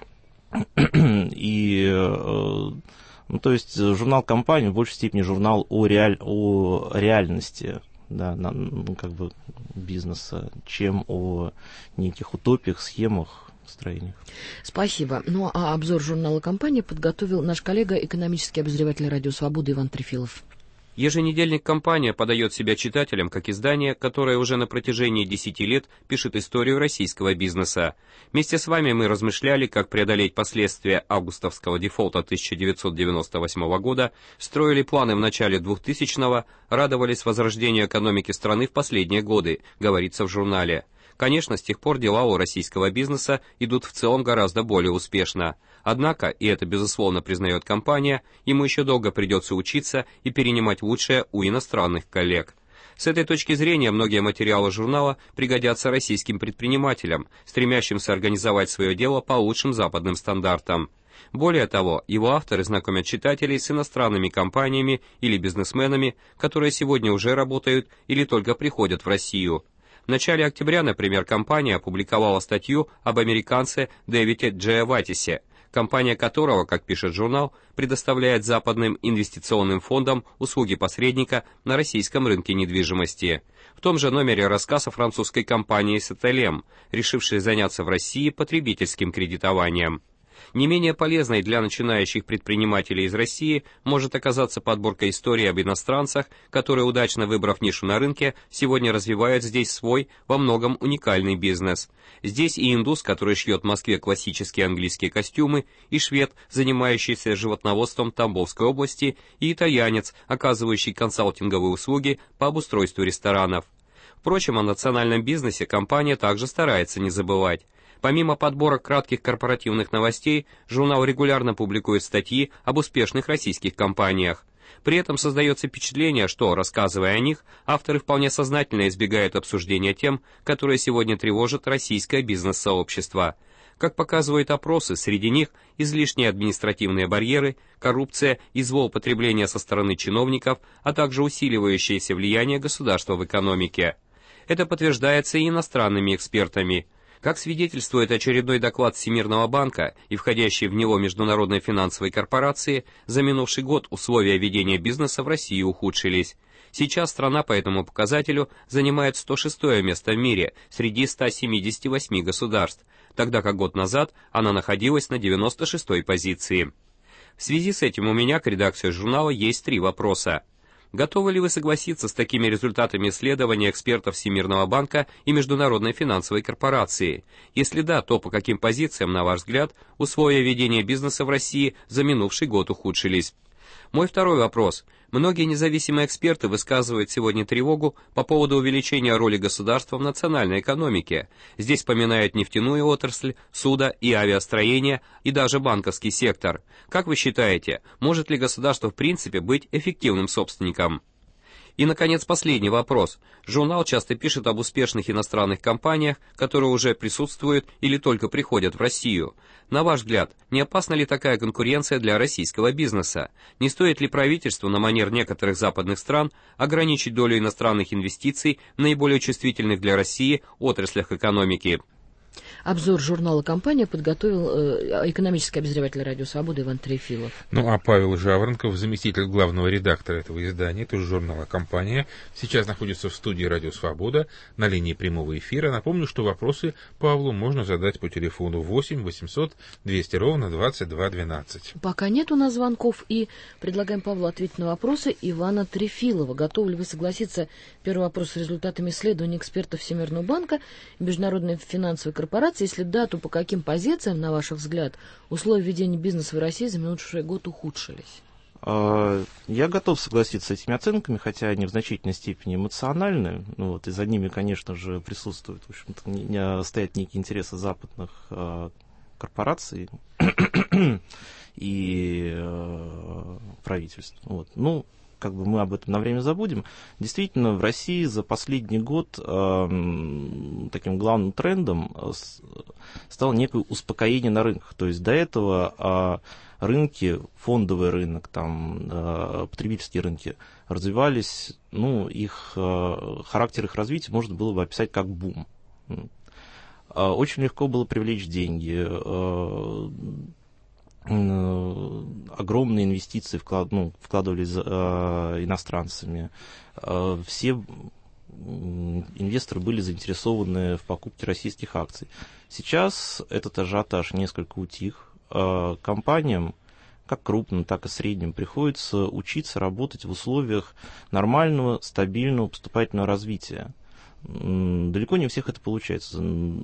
и э, Ну, то есть журнал «Компания» в большей степени журнал о, реаль... о реальности, да, на, ну, как бы бизнеса, чем о неких утопиях, схемах, строениях. Спасибо. Ну, а обзор журнала «Компания» подготовил наш коллега, экономический обозреватель «Радио Свобода» Иван Трефилов. Еженедельник «Компания» подает себя читателям как издание, которое уже на протяжении десяти лет пишет историю российского бизнеса. Вместе с вами мы размышляли, как преодолеть последствия августовского дефолта тысяча девятьсот девяносто восьмого года, строили планы в начале двухтысячного, радовались возрождению экономики страны в последние годы, говорится в журнале. Конечно, с тех пор дела у российского бизнеса идут в целом гораздо более успешно. Однако, и это безусловно признает компания, ему еще долго придется учиться и перенимать лучшее у иностранных коллег. С этой точки зрения многие материалы журнала пригодятся российским предпринимателям, стремящимся организовать свое дело по лучшим западным стандартам. Более того, его авторы знакомят читателей с иностранными компаниями или бизнесменами, которые сегодня уже работают или только приходят в Россию. В начале октября, например, компания опубликовала статью об американце Дэвиде Джиоватисе, компания которого, как пишет журнал, предоставляет западным инвестиционным фондам услуги посредника на российском рынке недвижимости. В том же номере рассказ о французской компании «Сателем», решившей заняться в России потребительским кредитованием. Не менее полезной для начинающих предпринимателей из России может оказаться подборка историй об иностранцах, которые, удачно выбрав нишу на рынке, сегодня развивают здесь свой, во многом уникальный бизнес. Здесь и индус, который шьет в Москве классические английские костюмы, и швед, занимающийся животноводством в Тамбовской области, и итальянец, оказывающий консалтинговые услуги по обустройству ресторанов. Впрочем, о национальном бизнесе компания также старается не забывать. Помимо подбора кратких корпоративных новостей, журнал регулярно публикует статьи об успешных российских компаниях. При этом создается впечатление, что, рассказывая о них, авторы вполне сознательно избегают обсуждения тем, которые сегодня тревожат российское бизнес-сообщество. Как показывают опросы, среди них излишние административные барьеры, коррупция и злоупотребление со стороны чиновников, а также усиливающееся влияние государства в экономике. Это подтверждается и иностранными экспертами. Как свидетельствует очередной доклад Всемирного банка и входящей в него Международной финансовой корпорации, за минувший год условия ведения бизнеса в России ухудшились. Сейчас страна по этому показателю занимает сто шестое место в мире среди ста семидесяти восьми государств, тогда как год назад она находилась на девяносто шестой позиции. В связи с этим у меня к редакции журнала есть три вопроса. Готовы ли вы согласиться с такими результатами исследования экспертов Всемирного банка и Международной финансовой корпорации? Если да, то по каким позициям, на ваш взгляд, условия ведения бизнеса в России за минувший год ухудшились? Мой второй вопрос. Многие независимые эксперты высказывают сегодня тревогу по поводу увеличения роли государства в национальной экономике. Здесь поминают нефтяную отрасль, судо- и авиастроение, и даже банковский сектор. Как вы считаете, может ли государство в принципе быть эффективным собственником? И, наконец, последний вопрос. Журнал часто пишет об успешных иностранных компаниях, которые уже присутствуют или только приходят в Россию. На ваш взгляд, не опасна ли такая конкуренция для российского бизнеса? Не стоит ли правительству, на манер некоторых западных стран, ограничить долю иностранных инвестиций в наиболее чувствительных для России отраслях экономики? Обзор журнала «Компания» подготовил э, экономический обозреватель «Радио Свобода» Иван Трефилов. Ну а Павел Жаворонков, заместитель главного редактора этого издания, тоже журнала «Компания», сейчас находится в студии «Радио Свобода» на линии прямого эфира. Напомню, что вопросы Павлу можно задать по телефону восемь восемьсот двести ровно двадцать два двенадцать. Пока нет у нас звонков, и предлагаем Павлу ответить на вопросы Ивана Трефилова. Готовы ли вы согласиться? Первый вопрос с результатами исследования экспертов Всемирного банка и Международной финансовой корпорации. Если да, то по каким позициям, на ваш взгляд, условия ведения бизнеса в России за минувший год ухудшились? Я готов согласиться с этими оценками, хотя они в значительной степени эмоциональны. Ну, вот, и за ними, конечно же, присутствуют, в общем-то, не, не стоят некие интересы западных э, корпораций и э, правительств. Вот. Ну, как бы мы об этом на время забудем. Действительно, в России за последний год э, таким главным трендом э, стало некое успокоение на рынках. То есть до этого э, рынки, фондовый рынок, там, э, потребительские рынки развивались, ну, их, э, характер их развития можно было бы описать как бум. Э, очень легко было привлечь деньги, э, огромные инвестиции вклад, ну, вкладывались э, иностранцами. Э, все инвесторы были заинтересованы в покупке российских акций. Сейчас этот ажиотаж несколько утих. Э, компаниям, как крупным, так и средним, приходится учиться работать в условиях нормального, стабильного, поступательного развития. Далеко не у всех это получается.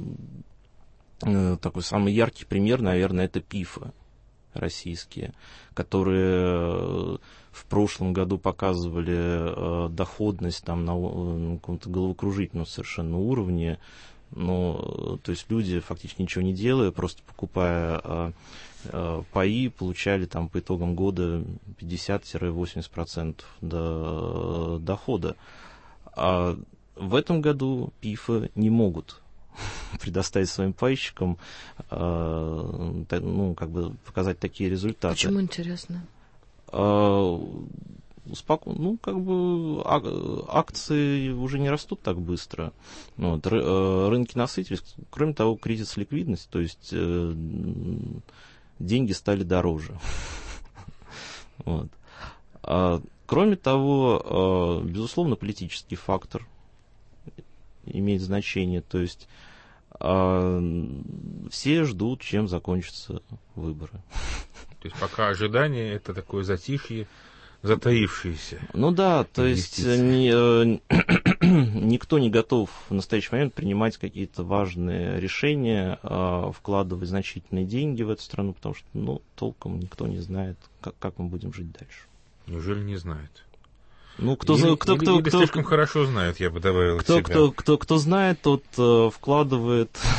Э, такой самый яркий пример, наверное, это ПИФы российские, которые в прошлом году показывали э, доходность там, на, на каком-то головокружительном совершенно уровне. Но, то есть люди, фактически ничего не делая, просто покупая э, э, паи, получали там, по итогам года пятьдесят-восемьдесят процентов до, дохода. А в этом году ПИФы не могут предоставить своим пайщикам, э, ну, как бы показать такие результаты. Почему, интересно? Э, успоко... Ну, как бы акции уже не растут так быстро. Вот. Ры- рынки насытились. Кроме того, кризис ликвидности, то есть э, деньги стали дороже. Вот. А, кроме того, э, безусловно, политический фактор имеет значение, то есть э, все ждут, чем закончатся выборы. То есть пока ожидание это такое затишье, затаившееся. Ну да, то есть не, э, никто не готов в настоящий момент принимать какие-то важные решения, э, вкладывать значительные деньги в эту страну, потому что, ну, толком никто не знает, как, как мы будем жить дальше. Неужели не знает? Ну, кто, или, кто, или, кто, или кто, слишком хорошо знает, я бы добавил кто, от себя. Кто, кто, кто знает, тот э, вкладывает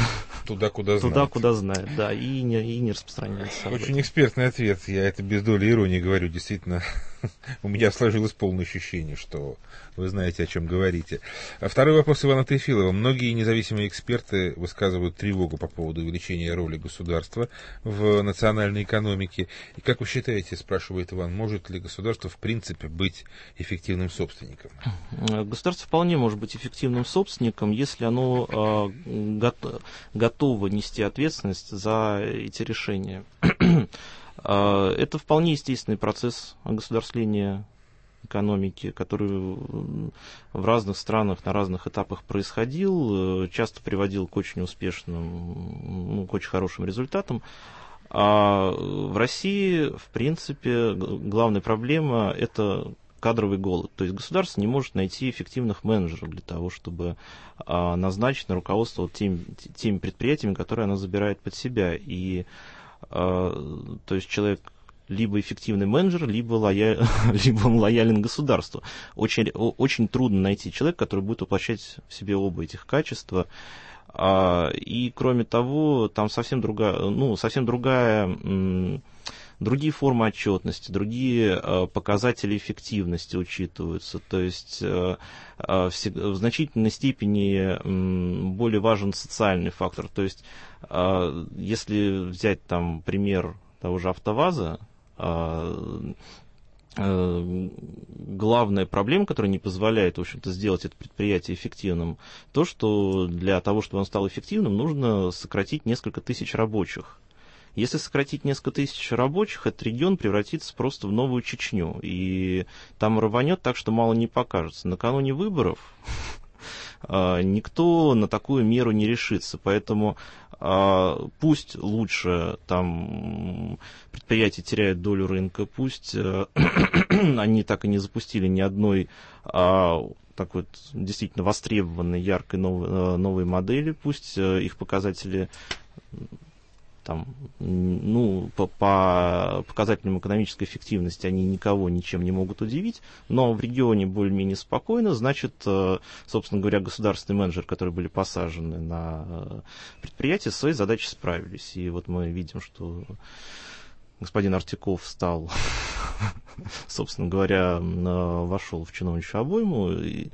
Туда, куда знает. Туда, куда знает, да, и не, и не распространяется. Очень экспертный ответ. Я это без доли иронии говорю. Действительно, у меня сложилось полное ощущение, что вы знаете, о чем говорите. А второй вопрос Ивана Трефилова. Многие независимые эксперты высказывают тревогу по поводу увеличения роли государства в национальной экономике. И как вы считаете, спрашивает Иван, может ли государство в принципе быть эффективным собственником? Государство вполне может быть эффективным собственником, если оно э, готово, готово нести ответственность за эти решения. Это вполне естественный процесс огосударствления экономики, который в разных странах на разных этапах происходил, часто приводил к очень успешным, ну, к очень хорошим результатам. А в России, в принципе, главная проблема – это кадровый голод. То есть государство не может найти эффективных менеджеров для того, чтобы а, назначить на руководство вот теми, теми предприятиями, которые она забирает под себя. И а, то есть человек либо эффективный менеджер, либо, лоя... либо он лоялен государству. Очень, очень трудно найти человека, который будет воплощать в себе оба этих качества. А, и кроме того, там совсем другая, ну, совсем другая... М- Другие формы отчетности, другие э, показатели эффективности учитываются. То есть э, э, в значительной степени э, более важен социальный фактор. То есть э, если взять там пример того же АвтоВАЗа, э, э, главная проблема, которая не позволяет, в общем-то, сделать это предприятие эффективным, то, что для того, чтобы оно стало эффективным, нужно сократить несколько тысяч рабочих. Если сократить несколько тысяч рабочих, этот регион превратится просто в новую Чечню. И там рванет так, что мало не покажется. Накануне выборов никто на такую меру не решится. Поэтому пусть лучше там предприятия теряют долю рынка, пусть они так и не запустили ни одной такой вот действительно востребованной, яркой новой, новой модели, пусть их показатели... Там, ну, по, по показателям экономической эффективности они никого ничем не могут удивить, но в регионе более-менее спокойно, значит, собственно говоря, государственные менеджеры, которые были посажены на предприятие, со своей задачей справились. И вот мы видим, что господин Артиков стал, собственно говоря, вошел в чиновничью обойму. И,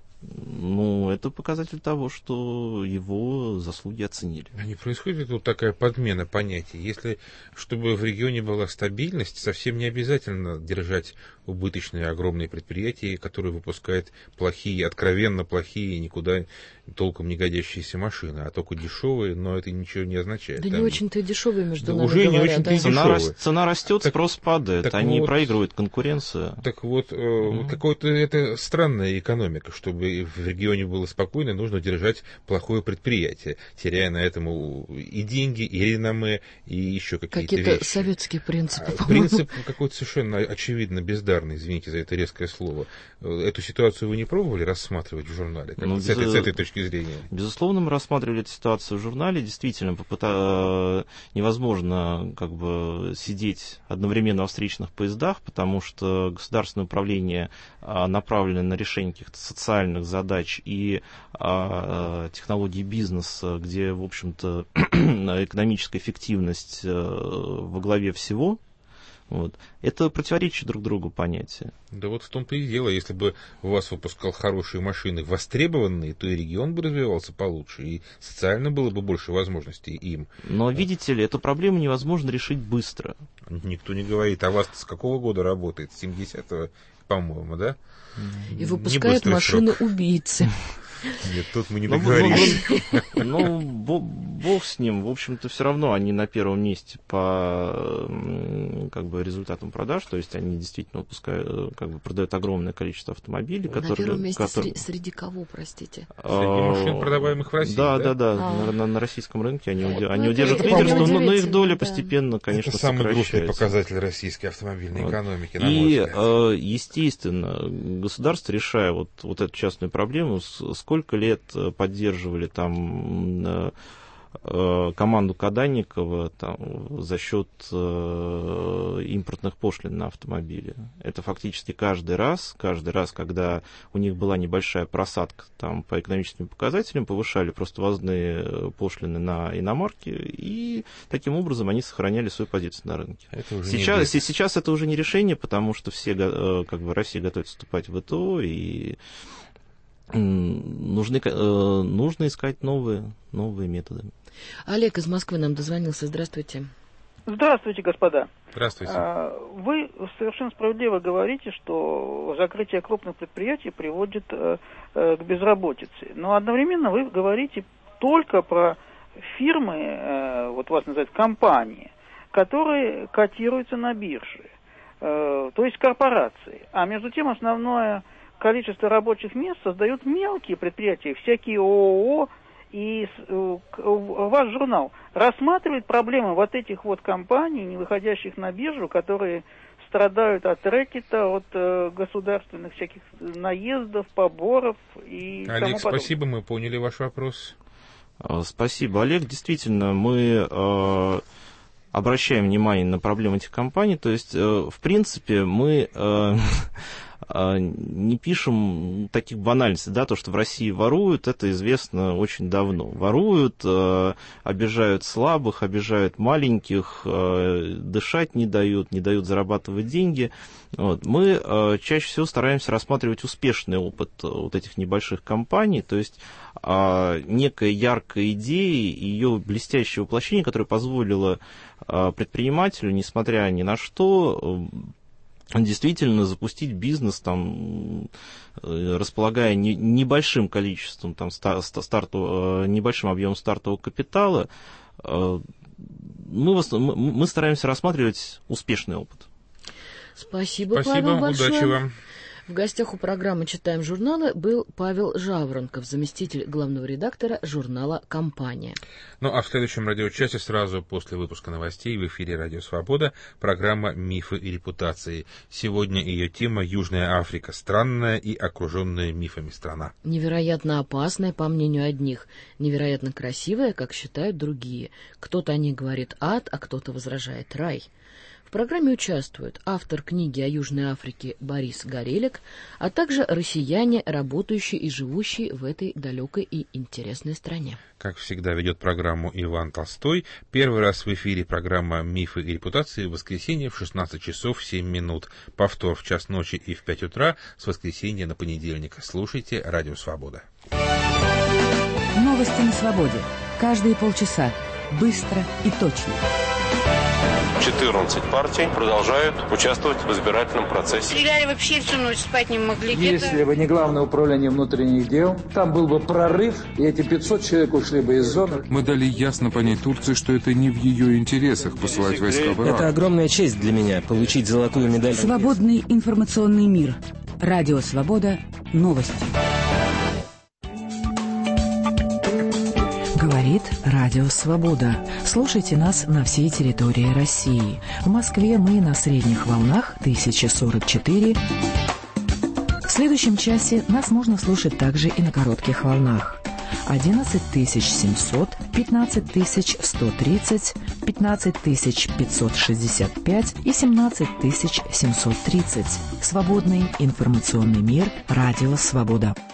ну, это показатель того, что его заслуги оценили. А не происходит тут такая подмена понятий? Если, чтобы в регионе была стабильность, совсем не обязательно держать убыточные огромные предприятия, которые выпускают плохие, откровенно плохие, никуда толком не годящиеся машины, а только дешевые, но это ничего не означает. Да Там... не очень-то дешевые между да нами уже говоря, не очень-то да. и Цена, дешевые. Цена растет, так, спрос падает, так они вот, проигрывают конкуренцию. Так вот, mm-hmm. какой-то это странная экономика, чтобы в регионе было спокойно, нужно держать плохое предприятие, теряя на этом и деньги, и реноме, и еще какие-то Какие-то вещи. советские принципы, по-моему. Принцип какой-то совершенно очевидно бездарный, извините за это резкое слово. Эту ситуацию вы не пробовали рассматривать в журнале, как ну, с, без... этой, с этой точки зрения? Безусловно, мы рассматривали эту ситуацию в журнале. Действительно, попыта... невозможно как бы сидеть одновременно во встречных поездах, потому что государственное управление направлено на решение каких-то социальных задач и а, технологий бизнеса, где, в общем-то, экономическая эффективность во главе всего. Вот. Это противоречит друг другу понятия. Да вот в том-то и дело. Если бы у вас выпускал хорошие машины, востребованные, то и регион бы развивался получше, и социально было бы больше возможностей им. Но, видите ли, эту проблему невозможно решить быстро. Никто не говорит. А вас с какого года работает? С семидесятого, по-моему, да? И выпускают машины убийцы. Нет, тут мы не договорились. Ну, бог с ним. В общем-то, все равно они на первом месте по как бы результатам продаж. То есть они действительно выпускают, как бы продают огромное количество автомобилей. На которые, первом месте которые... среди кого, простите? Среди машин, продаваемых в России, да? Да, да, да. А. На, на российском рынке они, ну, они удерживают лидерство, но, но их доля да. постепенно, конечно, это самый сокращается. грустный показатель российской автомобильной вот. экономики, на И, естественно, государство, решая вот, вот эту частную проблему, сколько лет поддерживали там команду Каданникова там, за счет э, импортных пошлин на автомобили. Это фактически каждый раз, каждый раз, когда у них была небольшая просадка там, по экономическим показателям, повышали просто ввозные пошлины на иномарки, и таким образом они сохраняли свою позицию на рынке. Это уже сейчас, сейчас это уже не решение, потому что все, как бы, Россия готовится вступать в ВТО, и нужны, нужно искать новые, новые методы. Олег из Москвы нам дозвонился. Здравствуйте. Здравствуйте, господа. Здравствуйте. Вы совершенно справедливо говорите, что закрытие крупных предприятий приводит к безработице. Но одновременно вы говорите только про фирмы, вот вас называют компании, которые котируются на бирже, то есть корпорации. А между тем основное количество рабочих мест создают мелкие предприятия, всякие ООО, и ваш журнал рассматривает проблемы вот этих вот компаний, не выходящих на биржу, которые страдают от рэкета, от э, государственных всяких наездов, поборов и Олег, тому подобное. Спасибо, мы поняли ваш вопрос. Спасибо, Олег. Действительно, мы э, обращаем внимание на проблемы этих компаний. То есть, э, в принципе, мы э, не пишем таких банальностей, да, то, что в России воруют, это известно очень давно. Воруют, э, обижают слабых, обижают маленьких, э, дышать не дают, не дают зарабатывать деньги. Вот. Мы э, чаще всего стараемся рассматривать успешный опыт вот этих небольших компаний, то есть э, некая яркая идея, ее блестящее воплощение, которое позволило э, предпринимателю, несмотря ни на что, действительно запустить бизнес, там, располагая не, небольшим количеством, там, старту, небольшим объемом стартового капитала, мы, мы стараемся рассматривать успешный опыт. Спасибо, Спасибо, Павел, большое. Удачи вам. В гостях у программы «Читаем журналы» был Павел Жаворонков, заместитель главного редактора журнала «Компания». Ну а в следующем радиочасе, сразу после выпуска новостей, в эфире «Радио Свобода» программа «Мифы и репутации». Сегодня ее тема «Южная Африка. Странная и окруженная мифами страна». Невероятно опасная, по мнению одних, невероятно красивая, как считают другие. Кто-то о ней говорит ад, а кто-то возражает рай. В программе участвуют автор книги о Южной Африке Борис Горелик, а также россияне, работающие и живущие в этой далекой и интересной стране. Как всегда, ведет программу Иван Толстой. Первый раз в эфире программа «Мифы и репутации» в воскресенье в шестнадцать часов семь минут. Повтор в час ночи и в пять утра с воскресенья на понедельник. Слушайте «Радио Свобода». Новости на свободе. Каждые полчаса. Быстро и точно. четырнадцать партий продолжают участвовать в избирательном процессе. Стреляли вообще всю ночь, спать не могли. Если бы не Главное управление внутренних дел, там был бы прорыв, и эти пятьсот человек ушли бы из зоны. Мы дали ясно понять Турции, что это не в ее интересах посылать войска в Ирак. Это огромная честь для меня, получить золотую медаль. Свободный информационный мир. Радио Свобода. Новости. Говорит Радио Свобода. Слушайте нас на всей территории России. В Москве мы на средних волнах тысяча сорок четыре. В следующем часе нас можно слушать также и на коротких волнах. одиннадцать тысяч семьсот, пятнадцать тысяч сто тридцать, пятнадцать тысяч пятьсот шестьдесят пять и семнадцать тысяч семьсот тридцать. Свободный информационный мир. Радио Свобода.